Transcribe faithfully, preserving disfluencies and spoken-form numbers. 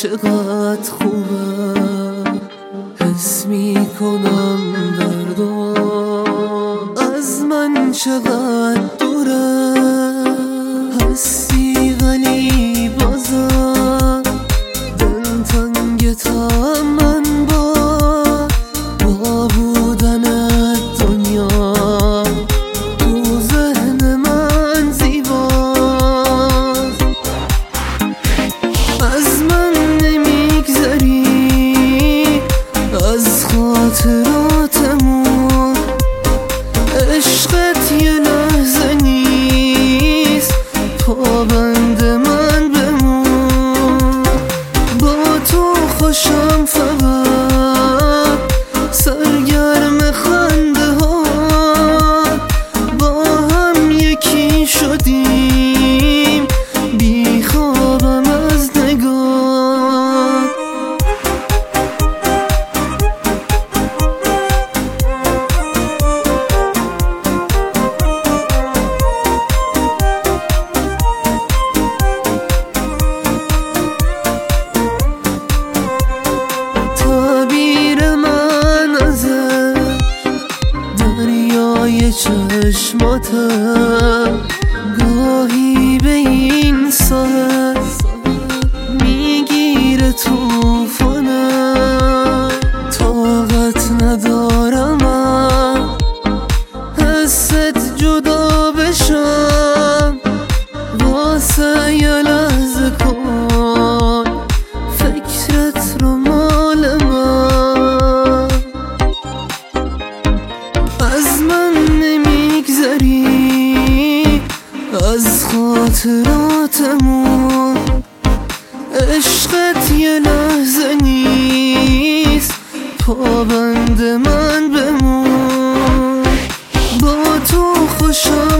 چقدر خوبه، حس میکنم دردو از من چقدر دوره. هستی ولی بازم دل تنگتم من با با بودن دنیا تو ذهن من زیبا. از من نمیگذری از خاطراتمون، عشقت یه لحظه نیست پابند من بمون. با تو خوشم فقط سرگرم خنده ها، با هم یکی شدیم بی خوابم از نگاه. چشماتم گاهی به این ساعت میگیره توفانم، طاقت ندارم حست جدا بشم. واسه یه لحظه کن فکرت رو مال من. از من نمیگذری از خاطراتمون، عشقت یه لحظه نیست پابند من بمون. با تو خوشم